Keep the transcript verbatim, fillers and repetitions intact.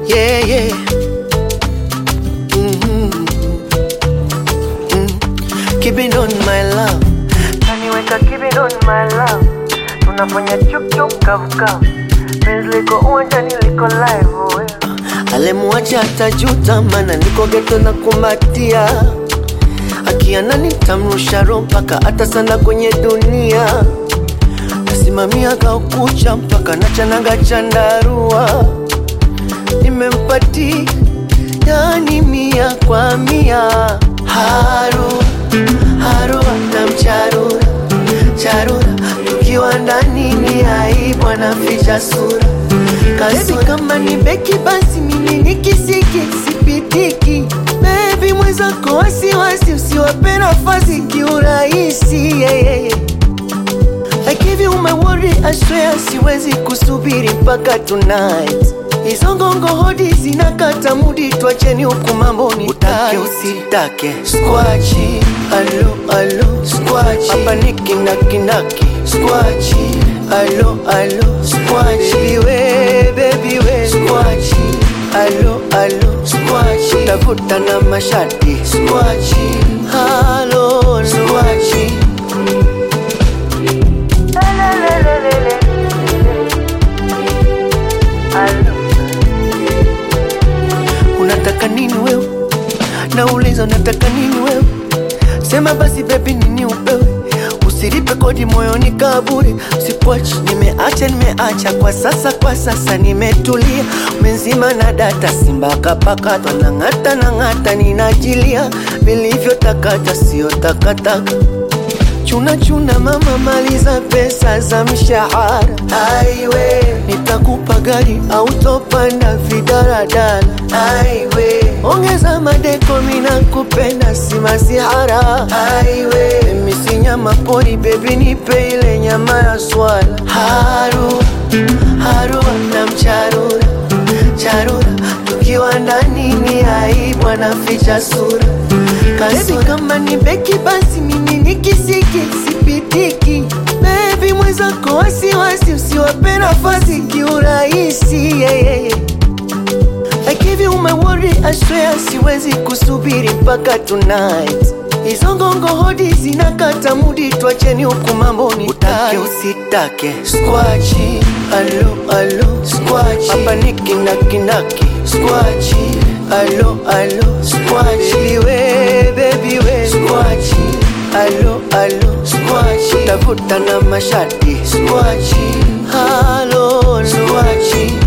yeah, yeah. Mm-hmm. Mm. Keep it on my love. Kaniweka keep it on my love. Tunafanya chup chup kavu kavu. Penzi liko uwanjani liko live oh, yeah. Alemuacha atajuta mana niko geto na kumbatia. Akiana nitamrusha roho mpaka atasanda kwenye dunia. Nasimamia kaukucha mpaka nachanaga chandarua. Nimempati yani mia kwa mia. Haru, haru atamcharura, charura. Tukiwa ndani ni aibu anaficha sura. Kasi kama ni beki basi mimi nikisiki sipitiki. Baby mwenzako wasiwasi usiwape nafasi kiurahisi, yeah, yeah, yeah. I give you my word, I swear siwezi kusubiri mpaka tonight. Hizo ngongo hodi zinakata mudi, tuacheni huku mambo ni utake usitake. Squatchy, alo alo squatchy. Hapa ni kinaki naki squatchy, alo alo squatchy. We baby we squatchy, alo alo squatchy. Tafuta na mashati squatchy, alo squatchy. Unataka nini wewe? Nauliza unataka nini wewe? Sema basi baby nini upewe. Usilipe kodi moyoni kaburi. Sipwatch nimeacha nimeacha kwa sasa kwa sasa nimetulia. Menzima na data simba kapakatwa na ngata na ngata ninajilia. Vilivyo takata sio takataka. Chuna chuna mama maliza pesa za mshahara. Aiwe nitakupa gari au topanda vidaradala. Aiwe ongeza madeko mina kupenda si masihara. Aiwe mimi si nyama pori baby nipe ile nyama ya swala. Haru, haru atamcharura, charura. Tukiwa ndani ni aibu anaficha sura. Kasi kama ni beki basi mimi nikisiki sipitiki. Baby mwenzako wasiwasi usiwape nafasi kiurahisi, yeah, yeah, yeah. I give you my word, I swear siwezi kusubiri mpaka tonight. Hizo ngongo hodi zinakata mudi, tuacheni huku mambo ni utake usitake. Squatchy, alo alo squatchy. Hapa ni kinaki naki squatchy, alo alo squatchy. We baby we squatchy, alo alo squatchy. Tafuta na mashati squatchy, alo squatchy.